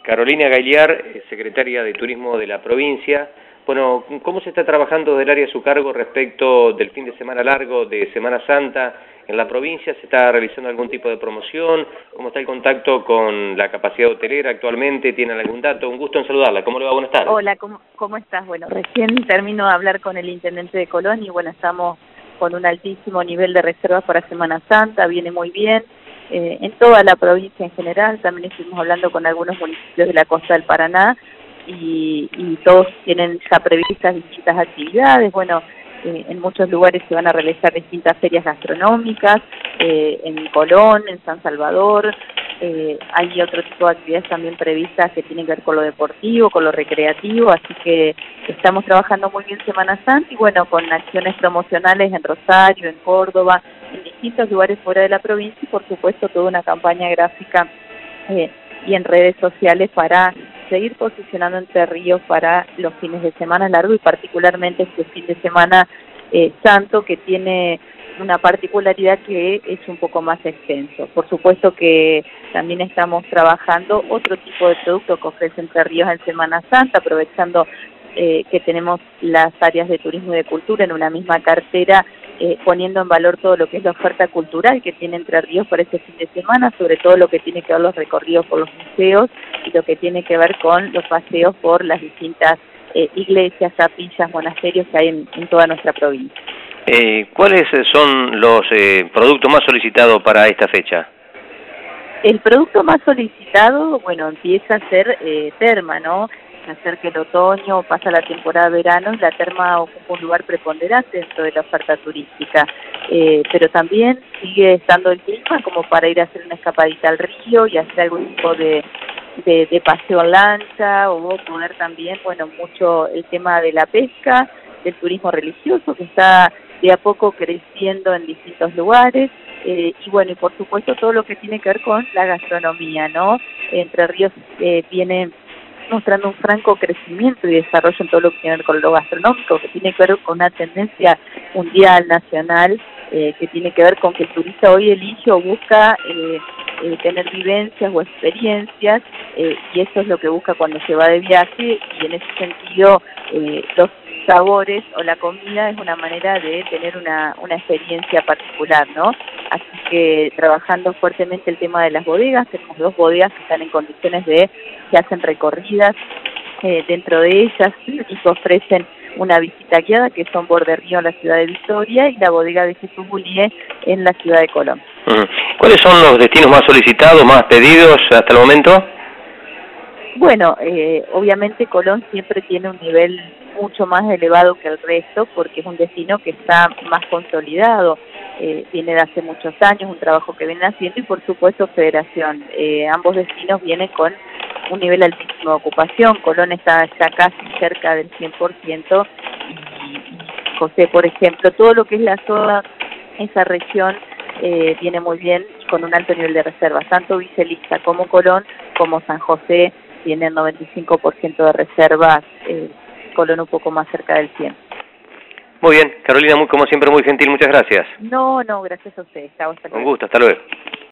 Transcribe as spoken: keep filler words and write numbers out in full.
Carolina Gagliar, secretaria de Turismo de la provincia. Bueno, ¿cómo se está trabajando desde el área a su cargo respecto del fin de semana largo de Semana Santa en la provincia? ¿Se está realizando algún tipo de promoción? ¿Cómo está el contacto con la capacidad hotelera actualmente? ¿Tienen algún dato? Un gusto en saludarla. ¿Cómo le va? Buenas tardes. Hola, ¿cómo, cómo estás? Bueno, recién termino de hablar con el intendente de Colón y bueno, estamos con un altísimo nivel de reservas para Semana Santa, viene muy bien. Eh, en toda la provincia en general, también estuvimos hablando con algunos municipios de la costa del Paraná y, y todos tienen ya previstas distintas actividades. Bueno, eh, en muchos lugares se van a realizar distintas ferias gastronómicas, eh, en Colón, en San Salvador, eh, hay otro tipo de actividades también previstas que tienen que ver con lo deportivo, con lo recreativo, así que estamos trabajando muy bien Semana Santa y bueno, con acciones promocionales en Rosario, en Córdoba, en distintos lugares fuera de la provincia y por supuesto toda una campaña gráfica eh, y en redes sociales para seguir posicionando Entre Ríos para los fines de semana largo y particularmente este fin de semana eh, santo, que tiene una particularidad que es un poco más extenso. Por supuesto que también estamos trabajando otro tipo de producto que ofrece Entre Ríos en Semana Santa, aprovechando eh, que tenemos las áreas de turismo y de cultura en una misma cartera, Eh, poniendo en valor todo lo que es la oferta cultural que tiene Entre Ríos para este fin de semana, sobre todo lo que tiene que ver los recorridos por los museos y lo que tiene que ver con los paseos por las distintas eh, iglesias, capillas, monasterios que hay en, en toda nuestra provincia. Eh, ¿Cuáles son los eh, productos más solicitados para esta fecha? El producto más solicitado, bueno, empieza a ser eh, terma, ¿no? Se acerca el otoño, pasa la temporada de verano y la terma ocupa un lugar preponderante dentro de la oferta turística, eh, pero también sigue estando el clima como para ir a hacer una escapadita al río y hacer algún tipo de, de, de paseo en lancha, o poder también, bueno, mucho el tema de la pesca, del turismo religioso que está de a poco creciendo en distintos lugares, eh, y bueno, y por supuesto todo lo que tiene que ver con la gastronomía, ¿no? Entre Ríos eh, viene mostrando un franco crecimiento y desarrollo en todo lo que tiene que ver con lo gastronómico, que tiene que ver con una tendencia mundial, nacional, eh, que tiene que ver con que el turista hoy elige o busca eh, eh, tener vivencias o experiencias, eh, y eso es lo que busca cuando se va de viaje, y en ese sentido eh, los sabores o la comida es una manera de tener una, una experiencia particular, ¿no? Así que trabajando fuertemente el tema de las bodegas, tenemos dos bodegas que están en condiciones de, que hacen recorridas eh, dentro de ellas y que ofrecen una visita guiada, que son Borde Río en la ciudad de Victoria y la bodega de Jesús Bullié en la ciudad de Colón. ¿Cuáles son los destinos más solicitados, más pedidos hasta el momento? Bueno, eh, obviamente Colón siempre tiene un nivel mucho más elevado que el resto porque es un destino que está más consolidado, eh, viene de hace muchos años, un trabajo que viene haciendo y por supuesto Federación. Eh, ambos destinos vienen con un nivel altísimo de ocupación, Colón está, está casi cerca del cien por ciento y, y José, por ejemplo, todo lo que es la zona, esa región eh, viene muy bien con un alto nivel de reservas, tanto Vicelista como Colón como San José tienen noventa y cinco por ciento de reservas, eh, Colón un poco más cerca del cien. Muy bien, Carolina, muy, como siempre muy gentil, muchas gracias. No, no, gracias a usted. Hasta Un gusto, hasta luego.